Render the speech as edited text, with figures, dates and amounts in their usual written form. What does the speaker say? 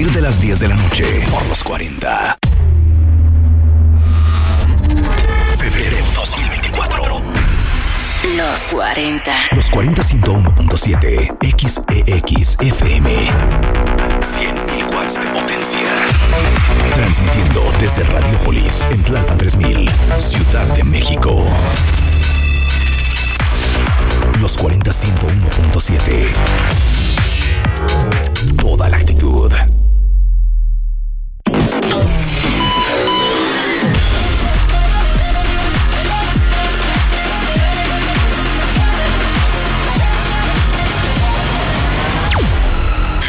partir de las 10 de la noche por los 40. Febrero 2024. Los 40. Los 40 101.7 XEXFM. 100.000 watts de potencia. Transmitiendo desde Radiopolis en Tlalpan 3000, Ciudad de México. Los 40 101.7. Toda la actitud.